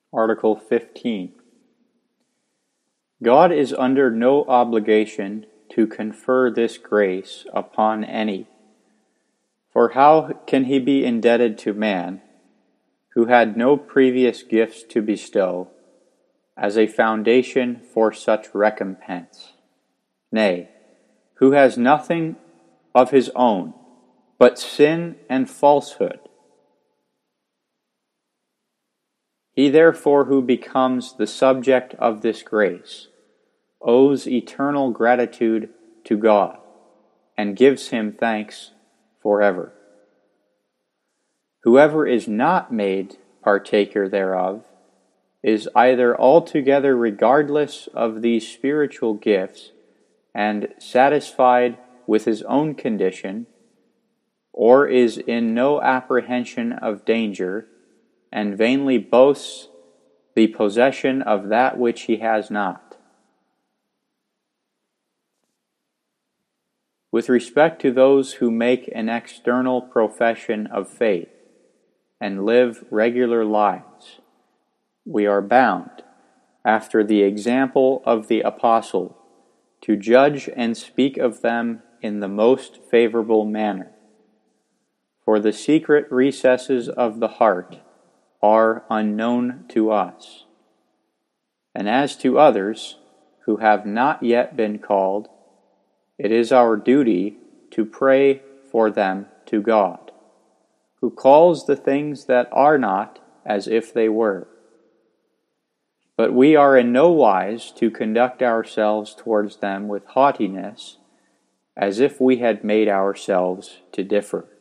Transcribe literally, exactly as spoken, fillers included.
Article fifteen. God is under no obligation to confer this grace upon any. For how can he be indebted to man, who had no previous gifts to bestow, as a foundation for such recompense? Nay, who has nothing of his own, but sin and falsehood? He therefore who becomes the subject of this grace owes eternal gratitude to God, and gives him thanks forever. Whoever is not made partaker thereof is either altogether regardless of these spiritual gifts and satisfied with his own condition, or is in no apprehension of danger, and vainly boasts the possession of that which he has not. With respect to those who make an external profession of faith and live regular lives, we are bound, after the example of the apostle, to judge and speak of them in the most favorable manner. For the secret recesses of the heart are unknown to us. And as to others who have not yet been called, it is our duty to pray for them to God, who calls the things that are not as if they were. But we are in no wise to conduct ourselves towards them with haughtiness, as if we had made ourselves to differ.